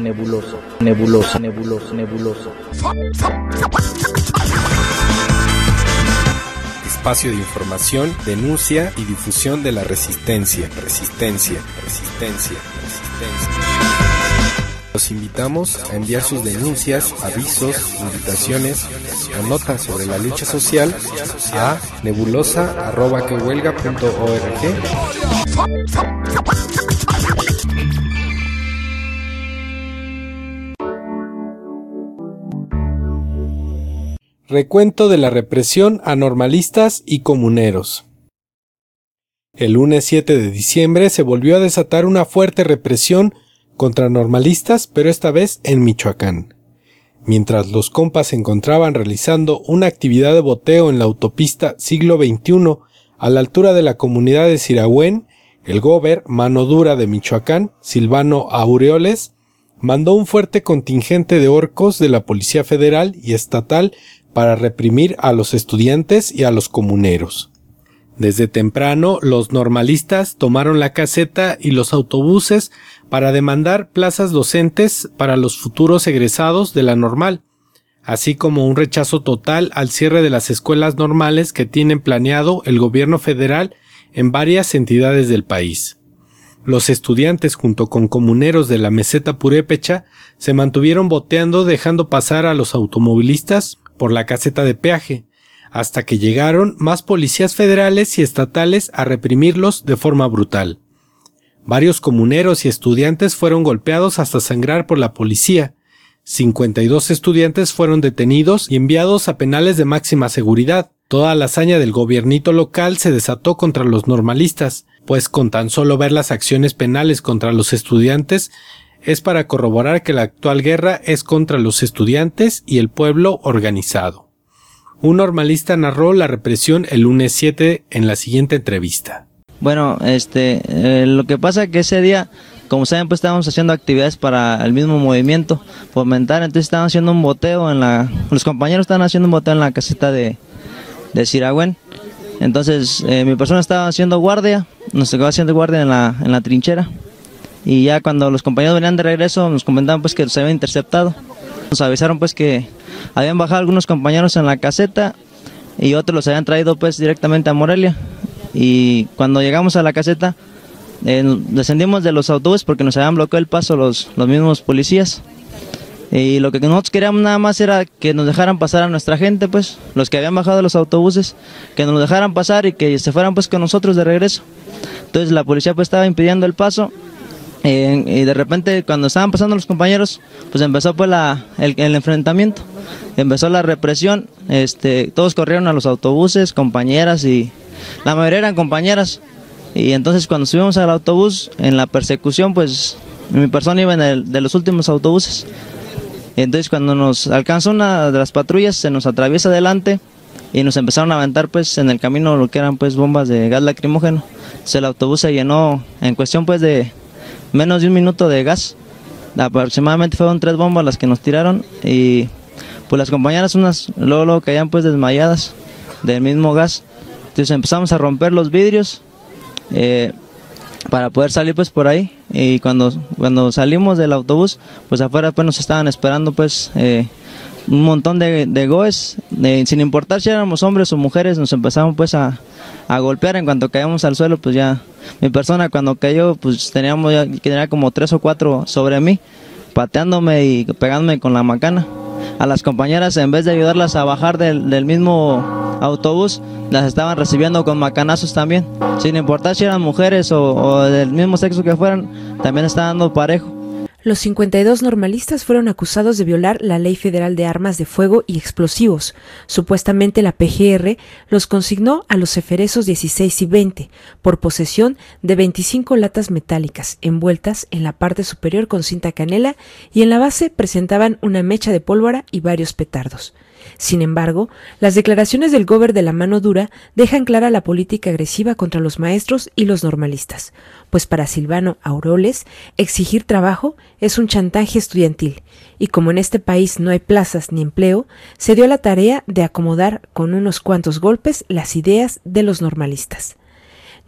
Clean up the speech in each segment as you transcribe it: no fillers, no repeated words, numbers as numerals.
nebulosa, nebulosa, nebulosa, nebulosa. Espacio de información, denuncia y difusión de la resistencia, resistencia, resistencia, resistencia. Los invitamos a enviar sus denuncias, avisos, invitaciones o notas sobre la lucha social a nebulosa@quehuelga.org. Recuento de la represión a normalistas y comuneros. El lunes 7 de diciembre se volvió a desatar una fuerte represión contra normalistas, pero esta vez en Michoacán. Mientras los compas se encontraban realizando una actividad de boteo en la autopista Siglo XXI a la altura de la comunidad de Sirahuén, el gober mano dura de Michoacán, Silvano Aureoles, mandó un fuerte contingente de orcos de la Policía Federal y Estatal para reprimir a los estudiantes y a los comuneros. Desde temprano, los normalistas tomaron la caseta y los autobuses para demandar plazas docentes para los futuros egresados de la normal, así como un rechazo total al cierre de las escuelas normales que tienen planeado el gobierno federal en varias entidades del país. Los estudiantes junto con comuneros de la meseta purépecha se mantuvieron boteando dejando pasar a los automovilistas por la caseta de peaje, hasta que llegaron más policías federales y estatales a reprimirlos de forma brutal. Varios comuneros y estudiantes fueron golpeados hasta sangrar por la policía. 52 estudiantes fueron detenidos y enviados a penales de máxima seguridad. Toda la hazaña del gobiernito local se desató contra los normalistas, pues con tan solo ver las acciones penales contra los estudiantes es para corroborar que la actual guerra es contra los estudiantes y el pueblo organizado. Un normalista narró la represión el lunes 7 en la siguiente entrevista. Bueno, lo que pasa es que ese día, como saben, pues estábamos haciendo actividades para el mismo movimiento, fomentar, entonces estaban haciendo un boteo los compañeros estaban haciendo un boteo en la caseta de Sirahuén. Entonces mi persona estaba haciendo guardia, nos tocó haciendo guardia en la trinchera. Y ya cuando los compañeros venían de regreso nos comentaban pues que se habían interceptado. Nos avisaron pues que habían bajado algunos compañeros en la caseta y otros los habían traído pues directamente a Morelia. Y cuando llegamos a la caseta descendimos de los autobuses porque nos habían bloqueado el paso los mismos policías. Y lo que nosotros queríamos nada más era que nos dejaran pasar a nuestra gente, pues los que habían bajado de los autobuses, que nos dejaran pasar y que se fueran pues con nosotros de regreso. Entonces la policía pues estaba impidiendo el paso. Y de repente cuando estaban pasando los compañeros pues empezó pues el enfrentamiento, empezó la represión, todos corrieron a los autobuses, compañeras, y la mayoría eran compañeras. Y entonces cuando subimos al autobús en la persecución pues mi persona iba en de los últimos autobuses. Y entonces cuando nos alcanzó una de las patrullas se nos atraviesa adelante y nos empezaron a aventar pues en el camino lo que eran pues bombas de gas lacrimógeno. Entonces el autobús se llenó en cuestión pues de menos de un minuto de gas. Aproximadamente fueron 3 bombas las que nos tiraron y pues las compañeras unas luego caían pues desmayadas del mismo gas. Entonces empezamos a romper los vidrios para poder salir pues por ahí, y cuando salimos del autobús pues afuera pues nos estaban esperando pues un montón de goes, sin importar si éramos hombres o mujeres, nos empezaron pues a golpear. En cuanto caíamos al suelo pues ya mi persona cuando cayó pues tenía como 3 o 4 sobre mí, pateándome y pegándome con la macana. A las compañeras en vez de ayudarlas a bajar del mismo autobús, las estaban recibiendo con macanazos también, sin importar si eran mujeres o del mismo sexo que fueran, también estaban dando parejo. Los 52 normalistas fueron acusados de violar la Ley Federal de Armas de Fuego y Explosivos. Supuestamente la PGR los consignó a los Eferesos 16 y 20 por posesión de 25 latas metálicas envueltas en la parte superior con cinta canela, y en la base presentaban una mecha de pólvora y varios petardos. Sin embargo, las declaraciones del gober de la mano dura dejan clara la política agresiva contra los maestros y los normalistas, pues para Silvano Aureoles, exigir trabajo es un chantaje estudiantil, y como en este país no hay plazas ni empleo, se dio la tarea de acomodar con unos cuantos golpes las ideas de los normalistas.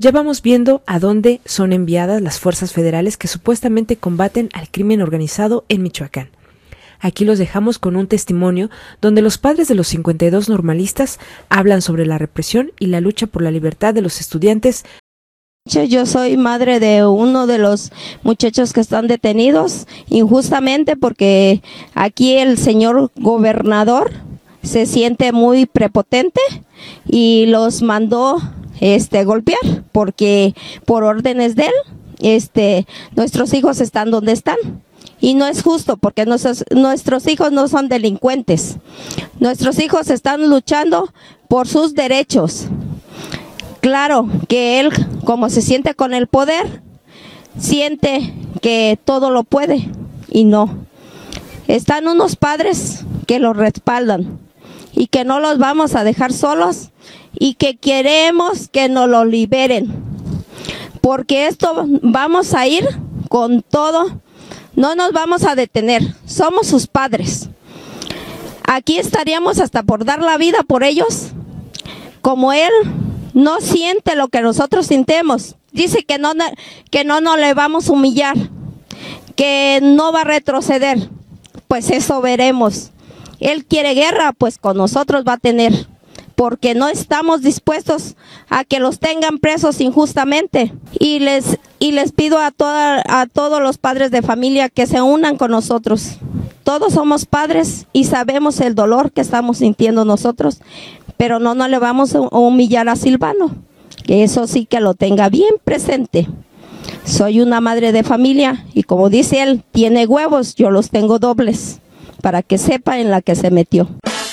Ya vamos viendo a dónde son enviadas las fuerzas federales que supuestamente combaten al crimen organizado en Michoacán. Aquí los dejamos con un testimonio donde los padres de los 52 normalistas hablan sobre la represión y la lucha por la libertad de los estudiantes. Yo soy madre de uno de los muchachos que están detenidos injustamente porque aquí el señor gobernador se siente muy prepotente y los mandó golpear porque por órdenes de él nuestros hijos están donde están. Y no es justo porque nuestros hijos no son delincuentes. Nuestros hijos están luchando por sus derechos. Claro que él, como se siente con el poder, siente que todo lo puede y no. Están unos padres que los respaldan y que no los vamos a dejar solos y que queremos que nos lo liberen. Porque esto vamos a ir con todo. No nos vamos a detener, somos sus padres. Aquí estaríamos hasta por dar la vida por ellos. Como él no siente lo que nosotros sintemos, dice que no le vamos a humillar, que no va a retroceder. Pues eso veremos. Él quiere guerra, pues con nosotros va a tener, porque no estamos dispuestos a que los tengan presos injustamente. Y les pido a todos los padres de familia que se unan con nosotros. Todos somos padres y sabemos el dolor que estamos sintiendo nosotros, pero no le vamos a humillar a Silvano, que eso sí que lo tenga bien presente. Soy una madre de familia y como dice él, tiene huevos, yo los tengo dobles, para que sepa en la que se metió.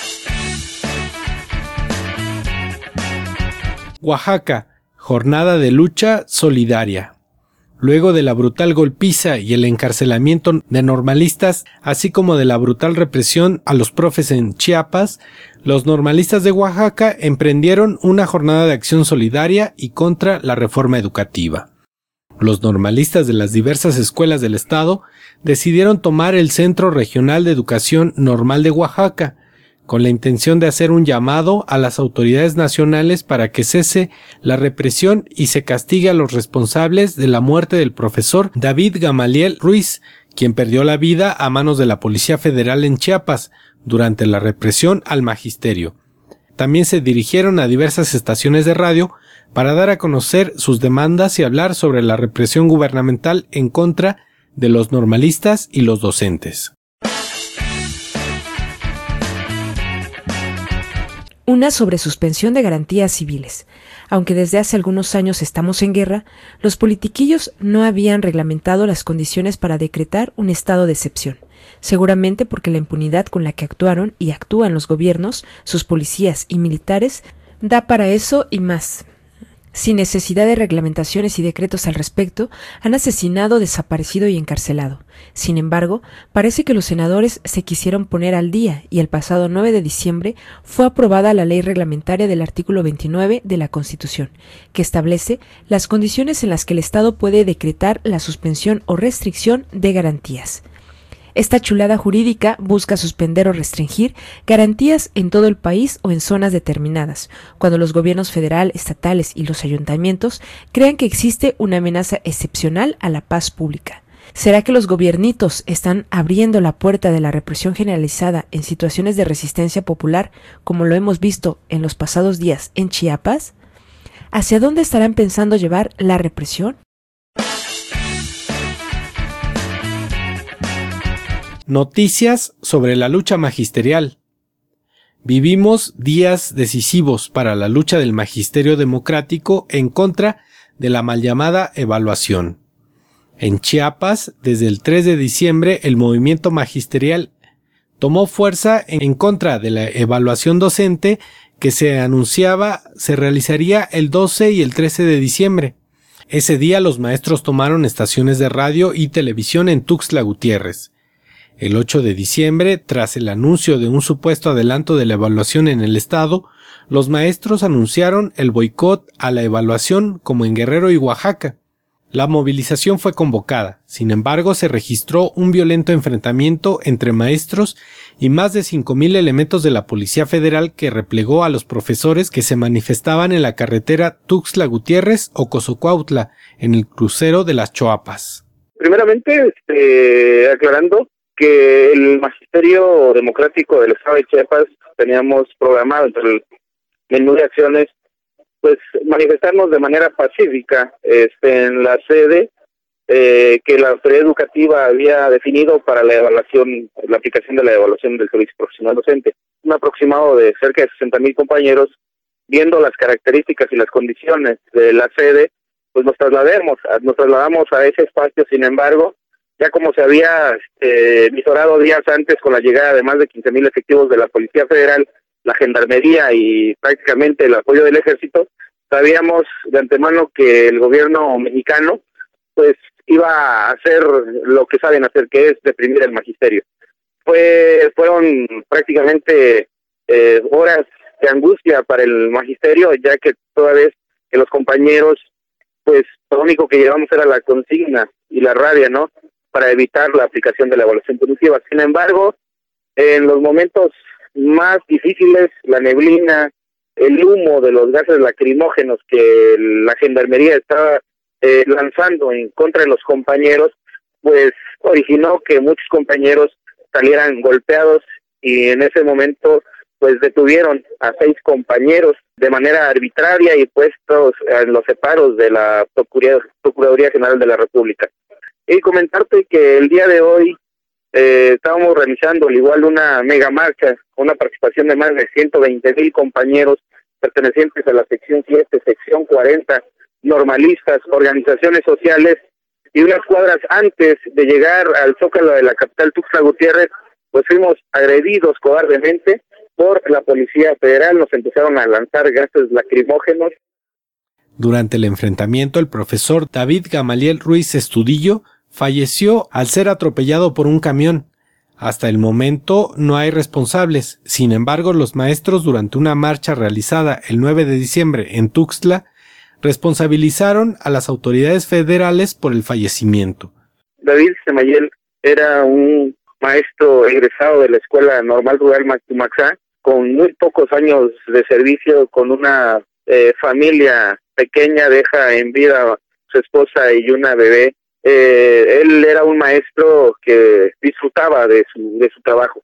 Oaxaca, jornada de lucha solidaria. Luego de la brutal golpiza y el encarcelamiento de normalistas, así como de la brutal represión a los profes en Chiapas, los normalistas de Oaxaca emprendieron una jornada de acción solidaria y contra la reforma educativa. Los normalistas de las diversas escuelas del estado decidieron tomar el Centro Regional de Educación Normal de Oaxaca, con la intención de hacer un llamado a las autoridades nacionales para que cese la represión y se castigue a los responsables de la muerte del profesor David Gamaliel Ruiz, quien perdió la vida a manos de la Policía Federal en Chiapas durante la represión al magisterio. También se dirigieron a diversas estaciones de radio para dar a conocer sus demandas y hablar sobre la represión gubernamental en contra de los normalistas y los docentes. Una sobre suspensión de garantías civiles. Aunque desde hace algunos años estamos en guerra, los politiquillos no habían reglamentado las condiciones para decretar un estado de excepción, seguramente porque la impunidad con la que actuaron y actúan los gobiernos, sus policías y militares, da para eso y más. Sin necesidad de reglamentaciones y decretos al respecto, han asesinado, desaparecido y encarcelado. Sin embargo, parece que los senadores se quisieron poner al día y el pasado 9 de diciembre fue aprobada la ley reglamentaria del artículo 29 de la Constitución, que establece las condiciones en las que el Estado puede decretar la suspensión o restricción de garantías. Esta chulada jurídica busca suspender o restringir garantías en todo el país o en zonas determinadas, cuando los gobiernos federal, estatales y los ayuntamientos crean que existe una amenaza excepcional a la paz pública. ¿Será que los gobiernitos están abriendo la puerta de la represión generalizada en situaciones de resistencia popular, como lo hemos visto en los pasados días en Chiapas? ¿Hacia dónde estarán pensando llevar la represión? Noticias sobre la lucha magisterial. Vivimos días decisivos para la lucha del magisterio democrático en contra de la mal llamada evaluación. En Chiapas, desde el 3 de diciembre, el movimiento magisterial tomó fuerza en contra de la evaluación docente que se anunciaba se realizaría el 12 y el 13 de diciembre. Ese día los maestros tomaron estaciones de radio y televisión en Tuxtla Gutiérrez. El 8 de diciembre, tras el anuncio de un supuesto adelanto de la evaluación en el estado, los maestros anunciaron el boicot a la evaluación como en Guerrero y Oaxaca. La movilización fue convocada, sin embargo se registró un violento enfrentamiento entre maestros y más de 5,000 elementos de la Policía Federal que replegó a los profesores que se manifestaban en la carretera Tuxtla-Gutiérrez o Cozocuautla, en el crucero de las Choapas. Primeramente, aclarando que el Magisterio Democrático del Estado de Chiapas teníamos programado entre el menú de acciones pues manifestarnos de manera pacífica en la sede que la autoridad educativa había definido para la evaluación, la aplicación de la evaluación del servicio profesional docente. Un aproximado de cerca de 60,000 compañeros, viendo las características y las condiciones de la sede, pues nos trasladamos a ese espacio. Sin embargo, ya como se había visorado días antes con la llegada de más de 15,000 efectivos de la Policía Federal, la Gendarmería y prácticamente el apoyo del Ejército, sabíamos de antemano que el gobierno mexicano pues iba a hacer lo que saben hacer, que es deprimir el magisterio. Fueron prácticamente horas de angustia para el magisterio, ya que toda vez que los compañeros, pues lo único que llevamos era la consigna y la rabia, ¿no?, para evitar la aplicación de la evaluación punitiva. Sin embargo, en los momentos más difíciles, la neblina, el humo de los gases lacrimógenos que la Gendarmería estaba lanzando en contra de los compañeros, pues originó que muchos compañeros salieran golpeados, y en ese momento pues detuvieron a 6 compañeros de manera arbitraria y puestos en los separos de la Procuraduría General de la República. Y comentarte que el día de hoy estábamos realizando al igual una mega marcha, una participación de más de 120,000 compañeros pertenecientes a la sección 7, sección 40, normalistas, organizaciones sociales, y unas cuadras antes de llegar al Zócalo de la capital Tuxtla Gutiérrez, pues fuimos agredidos cobardemente por la Policía Federal. Nos empezaron a lanzar gases lacrimógenos. Durante el enfrentamiento, el profesor David Gamaliel Ruiz Estudillo falleció al ser atropellado por un camión. Hasta el momento no hay responsables. Sin embargo, los maestros, durante una marcha realizada el 9 de diciembre en Tuxtla, responsabilizaron a las autoridades federales por el fallecimiento. David Gemayel era un maestro egresado de la Escuela Normal Rural Mactumaxá, con muy pocos años de servicio, con una familia pequeña, deja en vida a su esposa y una bebé. Él era un maestro que disfrutaba de su trabajo.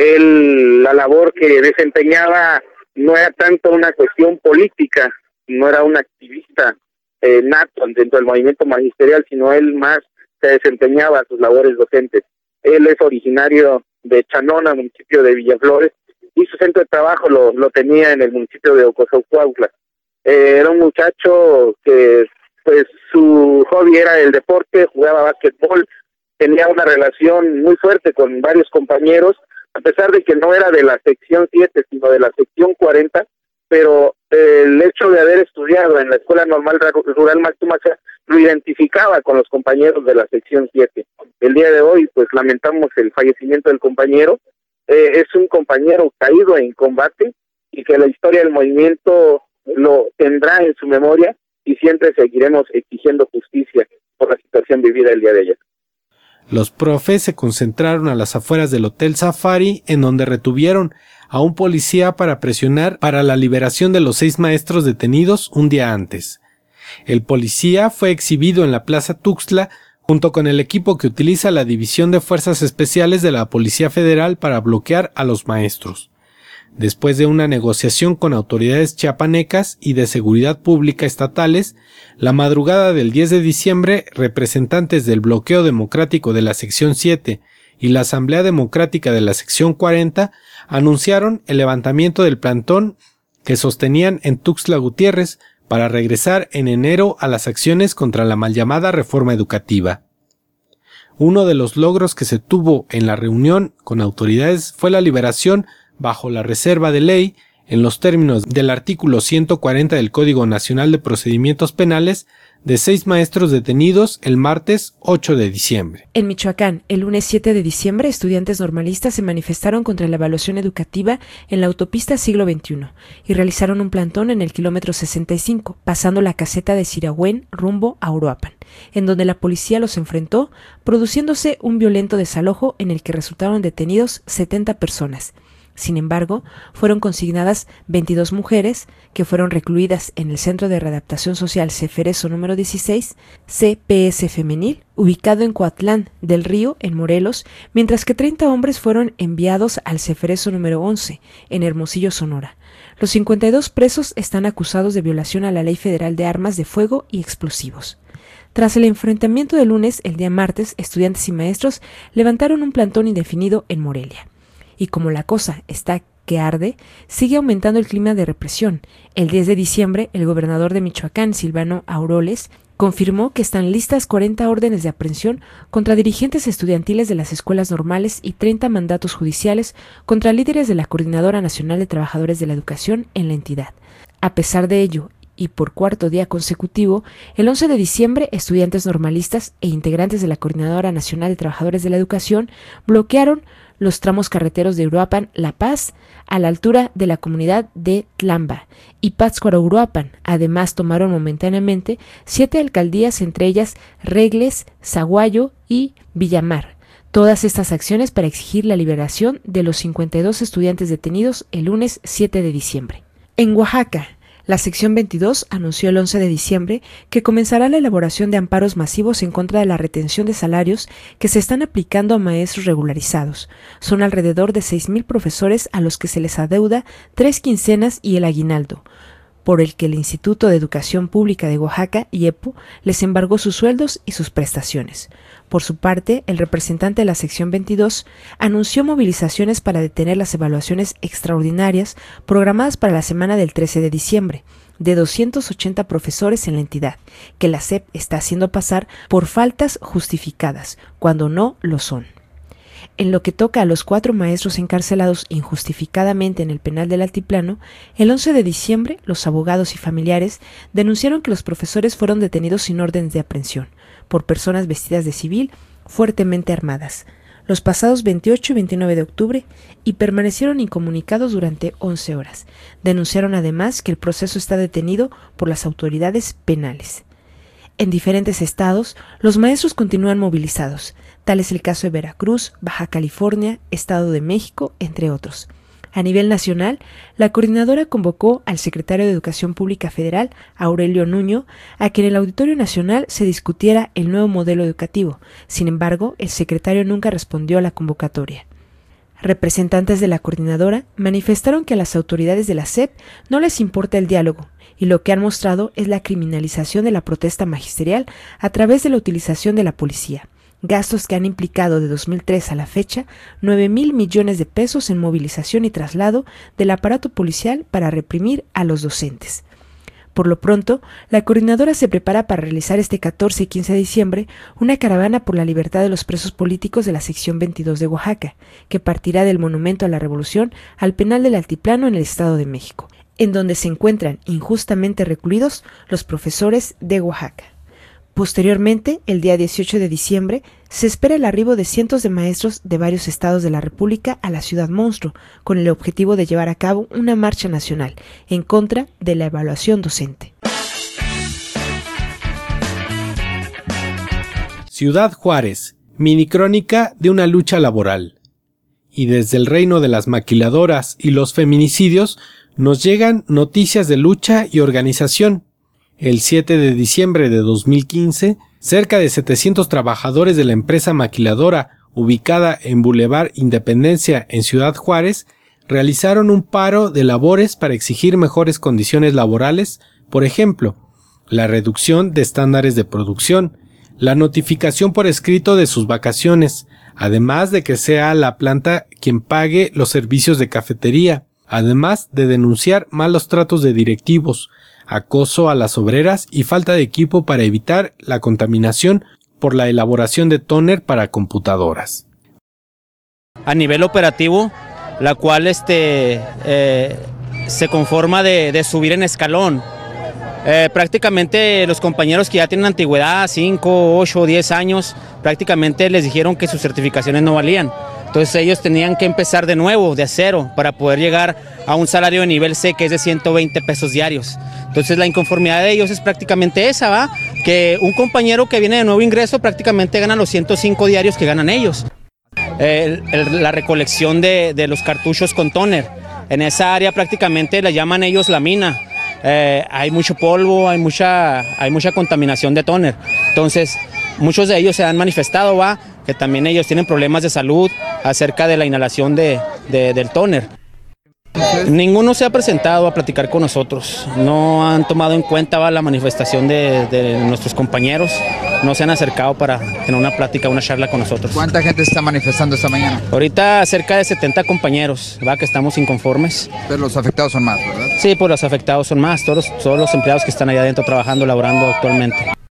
La labor que desempeñaba no era tanto una cuestión política, no era un activista nato dentro del movimiento magisterial, sino él más se desempeñaba sus labores docentes. Él es originario de Chanona, municipio de Villaflores, y su centro de trabajo lo tenía en el municipio de Cozocuautla. Era un muchacho que pues su hobby era el deporte, jugaba básquetbol, tenía una relación muy fuerte con varios compañeros, a pesar de que no era de la sección 7, sino de la sección 40, pero el hecho de haber estudiado en la Escuela Normal Rural Mactumaxá lo identificaba con los compañeros de la sección 7. El día de hoy, pues lamentamos el fallecimiento del compañero. Es un compañero caído en combate y que la historia del movimiento lo tendrá en su memoria, y siempre seguiremos exigiendo justicia por la situación vivida el día de ayer. Los profes se concentraron a las afueras del Hotel Safari, en donde retuvieron a un policía para presionar para la liberación de los 6 maestros detenidos un día antes. El policía fue exhibido en la Plaza Tuxtla junto con el equipo que utiliza la División de Fuerzas Especiales de la Policía Federal para bloquear a los maestros. Después de una negociación con autoridades chiapanecas y de seguridad pública estatales, la madrugada del 10 de diciembre, representantes del Bloqueo Democrático de la sección 7 y la Asamblea Democrática de la sección 40 anunciaron el levantamiento del plantón que sostenían en Tuxtla Gutiérrez para regresar en enero a las acciones contra la mal llamada reforma educativa. Uno de los logros que se tuvo en la reunión con autoridades fue la liberación bajo la reserva de ley en los términos del artículo 140 del Código Nacional de Procedimientos Penales, de 6 maestros detenidos el martes 8 de diciembre. En Michoacán, el lunes 7 de diciembre, estudiantes normalistas se manifestaron contra la evaluación educativa en la autopista Siglo XXI y realizaron un plantón en el kilómetro 65, pasando la caseta de Siragüen rumbo a Uruapan, en donde la policía los enfrentó, produciéndose un violento desalojo en el que resultaron detenidos 70 personas. Sin embargo, fueron consignadas 22 mujeres que fueron recluidas en el Centro de Readaptación Social Ceferezo número 16, CPS Femenil, ubicado en Coatlán del Río, en Morelos, mientras que 30 hombres fueron enviados al Ceferezo número 11, en Hermosillo, Sonora. Los 52 presos están acusados de violación a la Ley Federal de Armas de Fuego y Explosivos. Tras el enfrentamiento del lunes, el día martes, estudiantes y maestros levantaron un plantón indefinido en Morelia. Y como la cosa está que arde, sigue aumentando el clima de represión. El 10 de diciembre, el gobernador de Michoacán, Silvano Aureoles, confirmó que están listas 40 órdenes de aprehensión contra dirigentes estudiantiles de las escuelas normales y 30 mandatos judiciales contra líderes de la Coordinadora Nacional de Trabajadores de la Educación en la entidad. A pesar de ello, y por cuarto día consecutivo, el 11 de diciembre, estudiantes normalistas e integrantes de la Coordinadora Nacional de Trabajadores de la Educación bloquearon los tramos carreteros de Uruapan, La Paz, a la altura de la comunidad de Tlamba, y Pátzcuaro-Uruapan. Además, tomaron momentáneamente 7 alcaldías, entre ellas Regles, Zaguayo y Villamar. Todas estas acciones para exigir la liberación de los 52 estudiantes detenidos el lunes 7 de diciembre. En Oaxaca, la sección 22 anunció el 11 de diciembre que comenzará la elaboración de amparos masivos en contra de la retención de salarios que se están aplicando a maestros regularizados. Son alrededor de 6,000 profesores a los que se les adeuda 3 quincenas y el aguinaldo, por el que el Instituto de Educación Pública de Oaxaca, IEPO, les embargó sus sueldos y sus prestaciones. Por su parte, el representante de la sección 22 anunció movilizaciones para detener las evaluaciones extraordinarias programadas para la semana del 13 de diciembre, de 280 profesores en la entidad, que la SEP está haciendo pasar por faltas justificadas, cuando no lo son. En lo que toca a los 4 maestros encarcelados injustificadamente en el penal del Altiplano, el 11 de diciembre los abogados y familiares denunciaron que los profesores fueron detenidos sin órdenes de aprehensión por personas vestidas de civil fuertemente armadas los pasados 28 y 29 de octubre y permanecieron incomunicados durante 11 horas. Denunciaron además que el proceso está detenido por las autoridades penales. En diferentes estados, los maestros continúan movilizados. Tal es el caso de Veracruz, Baja California, Estado de México, entre otros. A nivel nacional, la coordinadora convocó al secretario de Educación Pública Federal, Aurelio Nuño, a que en el Auditorio Nacional se discutiera el nuevo modelo educativo. Sin embargo, el secretario nunca respondió a la convocatoria. Representantes de la coordinadora manifestaron que a las autoridades de la SEP no les importa el diálogo, y lo que han mostrado es la criminalización de la protesta magisterial a través de la utilización de la policía. Gastos que han implicado de 2003 a la fecha 9,000 millones de pesos en movilización y traslado del aparato policial para reprimir a los docentes. Por lo pronto, la coordinadora se prepara para realizar este 14 y 15 de diciembre una caravana por la libertad de los presos políticos de la sección 22 de Oaxaca, que partirá del Monumento a la Revolución al penal del Altiplano en el Estado de México, en donde se encuentran injustamente recluidos los profesores de Oaxaca. Posteriormente, el día 18 de diciembre, se espera el arribo de cientos de maestros de varios estados de la República a la ciudad monstruo, con el objetivo de llevar a cabo una marcha nacional en contra de la evaluación docente. Ciudad Juárez, minicrónica de una lucha laboral. Y desde el reino de las maquiladoras y los feminicidios, nos llegan noticias de lucha y organización. El 7 de diciembre de 2015, cerca de 700 trabajadores de la empresa maquiladora ubicada en Boulevard Independencia en Ciudad Juárez realizaron un paro de labores para exigir mejores condiciones laborales, por ejemplo, la reducción de estándares de producción, la notificación por escrito de sus vacaciones, además de que sea la planta quien pague los servicios de cafetería, además de denunciar malos tratos de directivos, acoso a las obreras y falta de equipo para evitar la contaminación por la elaboración de tóner para computadoras. A nivel operativo, la cual se conforma de subir en escalón. Prácticamente los compañeros que ya tienen antigüedad, 5, 8, 10 años, prácticamente les dijeron que sus certificaciones no valían. Entonces ellos tenían que empezar de nuevo, de cero, para poder llegar a un salario de nivel C, que es de 120 pesos diarios. Entonces la inconformidad de ellos es prácticamente esa, ¿va? Que un compañero que viene de nuevo ingreso prácticamente gana los 105 diarios que ganan ellos. La recolección de los cartuchos con tóner, en esa área prácticamente la llaman ellos la mina. Hay mucho polvo, hay mucha contaminación de tóner. Entonces, muchos de ellos se han manifestado, ¿va? Que también ellos tienen problemas de salud acerca de la inhalación del tóner. Ninguno se ha presentado a platicar con nosotros, no han tomado en cuenta, ¿va?, la manifestación de nuestros compañeros, no se han acercado para tener una plática, una charla con nosotros. ¿Cuánta gente está manifestando esta mañana? Ahorita cerca de 70 compañeros, ¿va?, que estamos inconformes. Pero los afectados son más, ¿verdad? Sí, pues los afectados son más, todos los empleados que están allá adentro trabajando, laborando actualmente.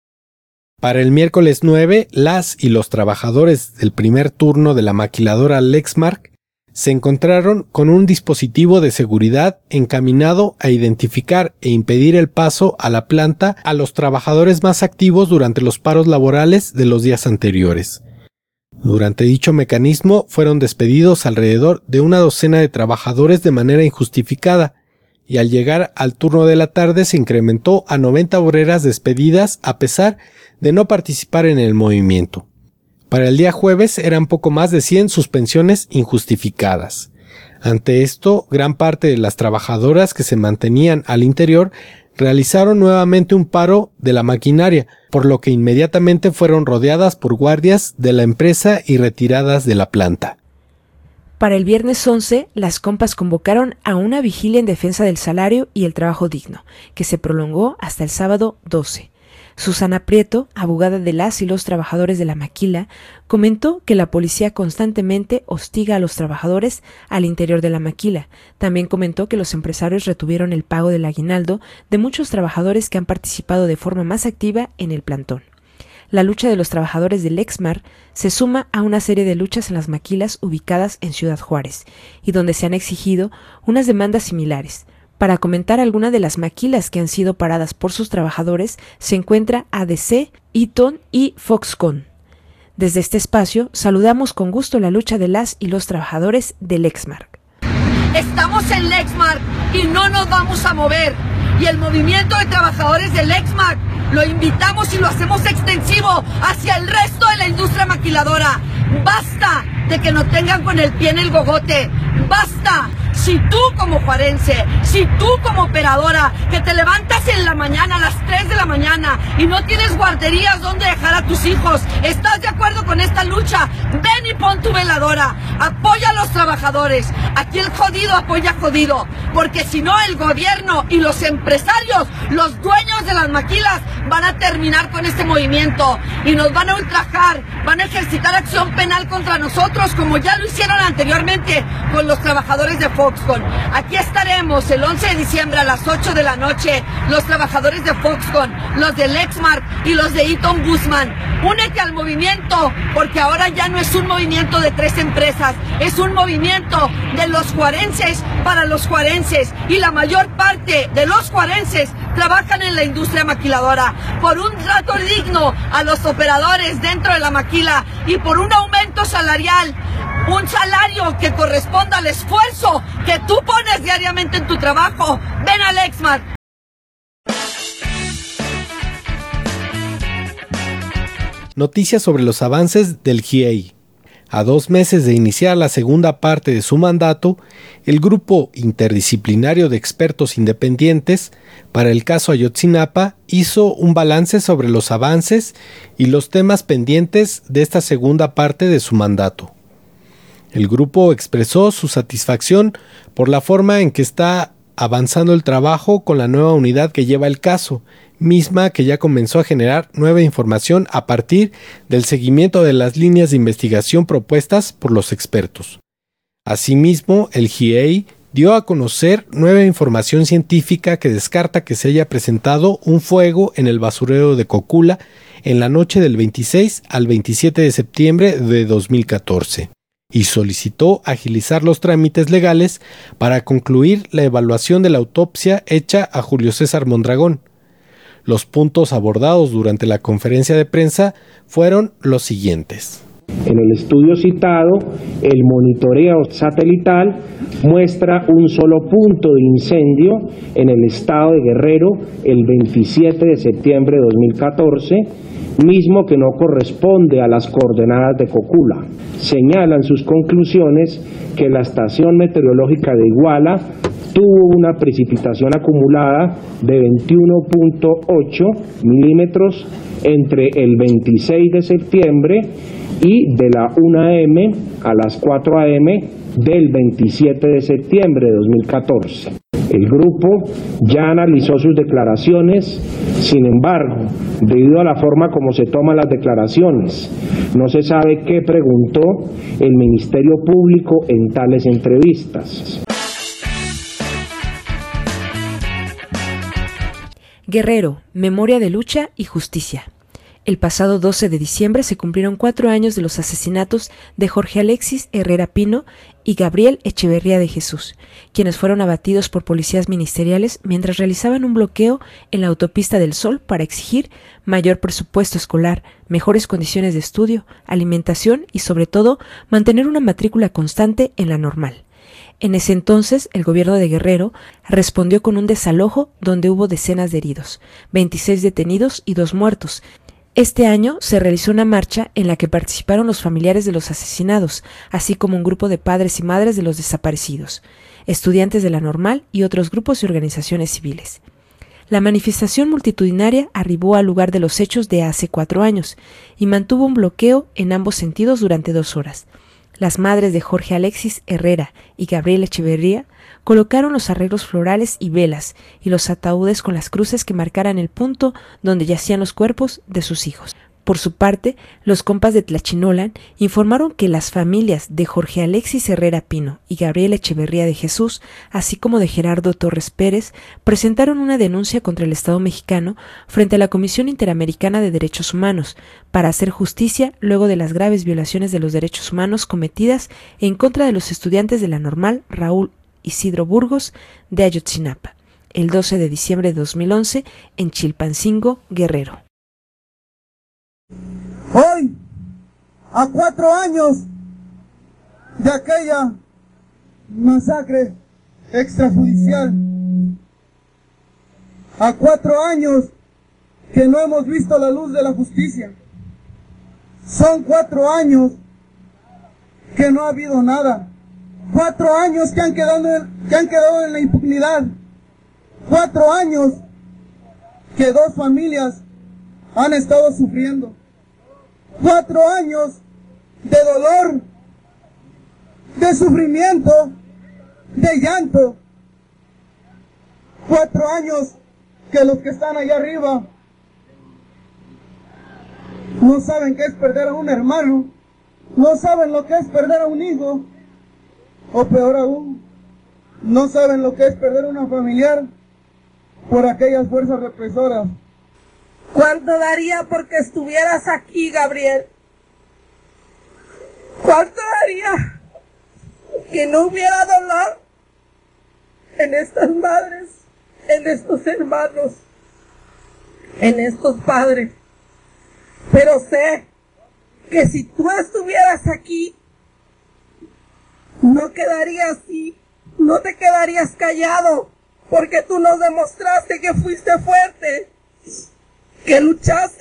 Para el miércoles 9, las y los trabajadores del primer turno de la maquiladora Lexmark se encontraron con un dispositivo de seguridad encaminado a identificar e impedir el paso a la planta a los trabajadores más activos durante los paros laborales de los días anteriores. Durante dicho mecanismo fueron despedidos alrededor de una docena de trabajadores de manera injustificada, y al llegar al turno de la tarde se incrementó a 90 obreras despedidas a pesar de no participar en el movimiento. Para el día jueves eran poco más de 100 suspensiones injustificadas. Ante esto, gran parte de las trabajadoras que se mantenían al interior realizaron nuevamente un paro de la maquinaria, por lo que inmediatamente fueron rodeadas por guardias de la empresa y retiradas de la planta. Para el viernes 11, las compas convocaron a una vigilia en defensa del salario y el trabajo digno, que se prolongó hasta el sábado 12. Susana Prieto, abogada de las y los trabajadores de la maquila, comentó que la policía constantemente hostiga a los trabajadores al interior de la maquila. También comentó que los empresarios retuvieron el pago del aguinaldo de muchos trabajadores que han participado de forma más activa en el plantón. La lucha de los trabajadores del Lexmark se suma a una serie de luchas en las maquilas ubicadas en Ciudad Juárez y donde se han exigido unas demandas similares. Para comentar alguna de las maquilas que han sido paradas por sus trabajadores se encuentra ADC, Eaton y Foxconn. Desde este espacio saludamos con gusto la lucha de las y los trabajadores del Lexmark. Estamos en Lexmark y no nos vamos a mover. Y el movimiento de trabajadores del Lexmark lo invitamos y lo hacemos extensivo hacia el resto de la industria maquiladora. Basta de que nos tengan con el pie en el gogote. Basta. Si tú como juarense, si tú como operadora, que te levantas en la mañana a las 3 de la mañana y no tienes guarderías donde dejar a tus hijos, ¿estás de acuerdo con esta lucha? Ven y pon tu veladora, apoya a los trabajadores. Aquí el jodido apoya jodido, porque si no el gobierno y los empresarios, los dueños de las maquilas, van a terminar con este movimiento y nos van a ultrajar, van a ejercitar acción penal contra nosotros, como ya lo hicieron anteriormente con los trabajadores de Foxconn. Aquí estaremos el 11 de diciembre a las 8 de la noche, los trabajadores de Foxconn, los de Lexmark y los de Eaton Bussmann. Únete al movimiento, porque ahora ya no es un movimiento de 3 empresas, es un movimiento de los juarenses para los juarenses, y la mayor parte de los juarenses trabajan en la industria maquiladora. Por un trato digno a los operadores dentro de la maquila y por un aumento salarial, un salario que corresponda al esfuerzo que tú pones diariamente en tu trabajo. Ven a Lexmark. Noticias sobre los avances del GIEI. A 2 meses de iniciar la segunda parte de su mandato, el Grupo Interdisciplinario de Expertos Independientes para el caso Ayotzinapa hizo un balance sobre los avances y los temas pendientes de esta segunda parte de su mandato. El grupo expresó su satisfacción por la forma en que está avanzando el trabajo con la nueva unidad que lleva el caso, misma que ya comenzó a generar nueva información a partir del seguimiento de las líneas de investigación propuestas por los expertos. Asimismo, el GIEI dio a conocer nueva información científica que descarta que se haya presentado un fuego en el basurero de Cocula en la noche del 26 al 27 de septiembre de 2014. y solicitó agilizar los trámites legales para concluir la evaluación de la autopsia hecha a Julio César Mondragón. Los puntos abordados durante la conferencia de prensa fueron los siguientes. En el estudio citado, el monitoreo satelital muestra un solo punto de incendio en el estado de Guerrero el 27 de septiembre de 2014, mismo que no corresponde a las coordenadas de Cocula. Señalan sus conclusiones que la estación meteorológica de Iguala tuvo una precipitación acumulada de 21.8 milímetros entre el 26 de septiembre y de la 1 a.m. a las 4 a.m. del 27 de septiembre de 2014. El grupo ya analizó sus declaraciones, sin embargo, debido a la forma como se toman las declaraciones, no se sabe qué preguntó el Ministerio Público en tales entrevistas. Guerrero, memoria de lucha y justicia. El pasado 12 de diciembre se cumplieron 4 años de los asesinatos de Jorge Alexis Herrera Pino y Gabriel Echeverría de Jesús, quienes fueron abatidos por policías ministeriales mientras realizaban un bloqueo en la autopista del Sol para exigir mayor presupuesto escolar, mejores condiciones de estudio, alimentación y, sobre todo, mantener una matrícula constante en la normal. En ese entonces, el gobierno de Guerrero respondió con un desalojo donde hubo decenas de heridos, 26 detenidos y 2 muertos. Este año se realizó una marcha en la que participaron los familiares de los asesinados, así como un grupo de padres y madres de los desaparecidos, estudiantes de la Normal y otros grupos y organizaciones civiles. La manifestación multitudinaria arribó al lugar de los hechos de hace 4 años y mantuvo un bloqueo en ambos sentidos durante 2 horas. Las madres de Jorge Alexis Herrera y Gabriel Echeverría colocaron los arreglos florales y velas y los ataúdes con las cruces que marcaran el punto donde yacían los cuerpos de sus hijos. Por su parte, los compas de Tlachinolan informaron que las familias de Jorge Alexis Herrera Pino y Gabriel Echeverría de Jesús, así como de Gerardo Torres Pérez, presentaron una denuncia contra el Estado mexicano frente a la Comisión Interamericana de Derechos Humanos para hacer justicia luego de las graves violaciones de los derechos humanos cometidas en contra de los estudiantes de la Normal Raúl Isidro Burgos de Ayotzinapa, el 12 de diciembre de 2011 en Chilpancingo, Guerrero. Hoy, a 4 años de aquella masacre extrajudicial, a 4 años que no hemos visto la luz de la justicia, son 4 años que no ha habido nada, 4 años que han quedado en la impunidad, 4 años que 2 familias han estado sufriendo, 4 años de dolor, de sufrimiento, de llanto, 4 años que los que están allá arriba no saben qué es perder a un hermano, no saben lo que es perder a un hijo, o peor aún, no saben lo que es perder a una familiar por aquellas fuerzas represoras. ¿Cuánto daría porque estuvieras aquí, Gabriel? ¿Cuánto daría que no hubiera dolor en estas madres, en estos hermanos, en estos padres? Pero sé que si tú estuvieras aquí, no quedarías así, no te quedarías callado, porque tú nos demostraste que fuiste fuerte, que luchaste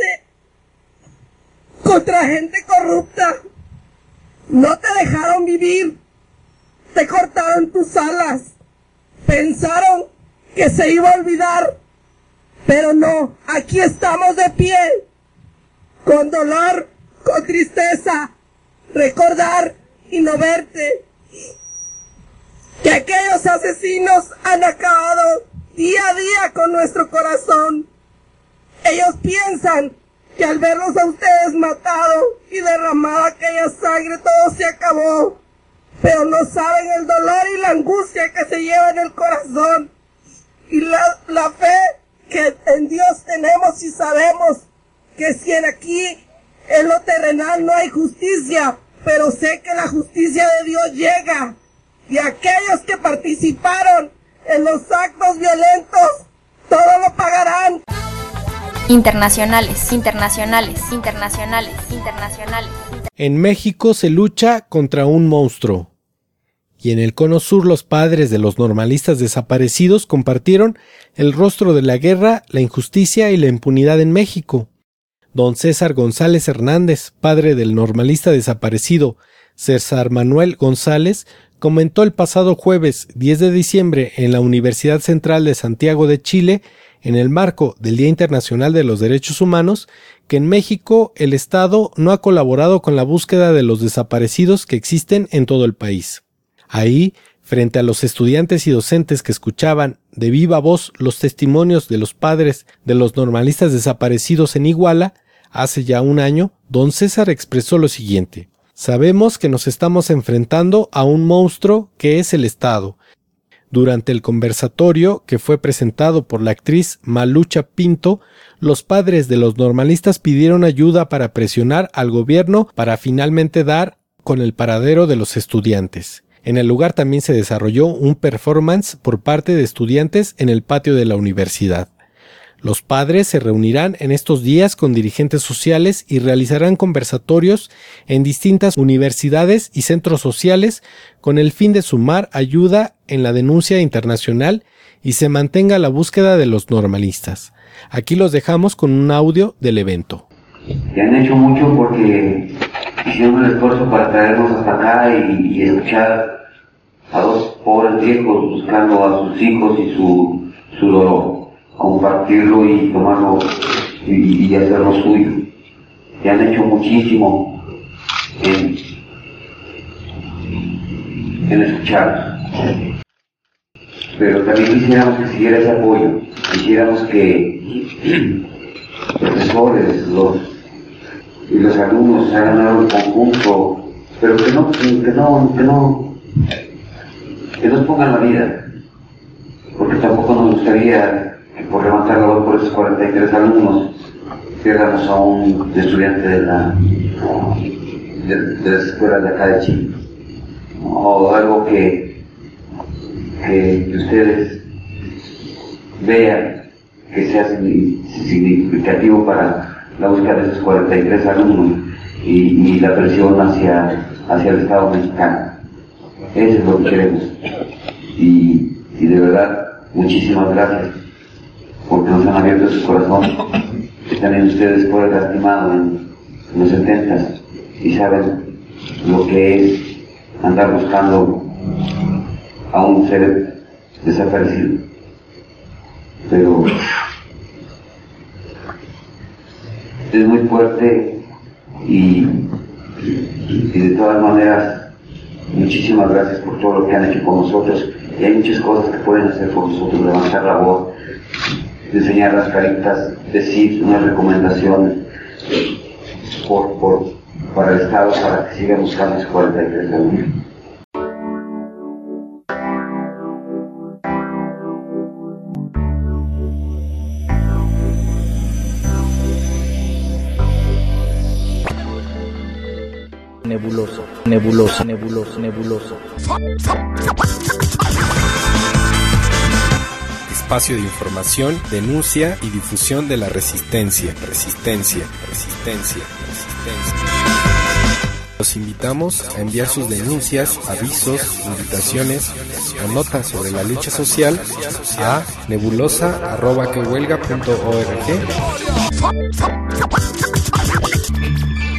contra gente corrupta, no te dejaron vivir, te cortaron tus alas, pensaron que se iba a olvidar, pero no, aquí estamos de pie, con dolor, con tristeza, recordar y no verte, que aquellos asesinos han acabado día a día con nuestro corazón. Ellos piensan que al verlos a ustedes matados y derramada aquella sangre todo se acabó, pero no saben el dolor y la angustia que se lleva en el corazón y la fe que en Dios tenemos y sabemos que si en aquí en lo terrenal no hay justicia, pero sé que la justicia de Dios llega y aquellos que participaron en los actos violentos, todo lo pagarán. Internacionales. En México se lucha contra un monstruo. Y en el Cono Sur los padres de los normalistas desaparecidos compartieron el rostro de la guerra, la injusticia y la impunidad en México. Don César González Hernández, padre del normalista desaparecido César Manuel González, comentó el pasado jueves 10 de diciembre en la Universidad Central de Santiago de Chile, en el marco del Día Internacional de los Derechos Humanos, que en México el Estado no ha colaborado con la búsqueda de los desaparecidos que existen en todo el país. Ahí, frente a los estudiantes y docentes que escuchaban de viva voz los testimonios de los padres de los normalistas desaparecidos en Iguala, hace ya un año, don César expresó lo siguiente: sabemos que nos estamos enfrentando a un monstruo que es el Estado. Durante el conversatorio que fue presentado por la actriz Malucha Pinto, los padres de los normalistas pidieron ayuda para presionar al gobierno para finalmente dar con el paradero de los estudiantes. En el lugar también se desarrolló un performance por parte de estudiantes en el patio de la universidad. Los padres se reunirán en estos días con dirigentes sociales y realizarán conversatorios en distintas universidades y centros sociales con el fin de sumar ayuda en la denuncia internacional y se mantenga la búsqueda de los normalistas. Aquí los dejamos con un audio del evento. Y han hecho mucho porque hicieron el esfuerzo para traernos hasta acá y escuchar a dos pobres viejos buscando a sus hijos y su dolor, compartirlo y tomarlo y hacerlo suyo. Y han hecho muchísimo en escuchar. Pero también quisiéramos que siguiera ese apoyo, quisiéramos que profesores y los alumnos hagan algo en conjunto, pero que no pongan la vida, porque tampoco nos gustaría que por levantar la voz por esos 43 alumnos pierdamos a un estudiante de las escuelas de acá de Chile, o algo que ustedes vean que sea significativo para la búsqueda de esos 43 alumnos y la presión hacia el Estado mexicano. Eso es lo que queremos. Y de verdad, muchísimas gracias, porque nos han abierto su corazón. También ustedes fueron lastimados en los 70 y saben lo que es andar buscando a un ser desaparecido. Pero es muy fuerte y de todas maneras, muchísimas gracias por todo lo que han hecho con nosotros. Y hay muchas cosas que pueden hacer por nosotros: levantar la voz, enseñar las caritas, decir una recomendación para el Estado para que siga buscando esos 43 alumnos. Nebuloso. Espacio de información, denuncia y difusión de la resistencia. Los invitamos a enviar sus denuncias, avisos, invitaciones o notas sobre la lucha social a nebulosa@quehuelga.org.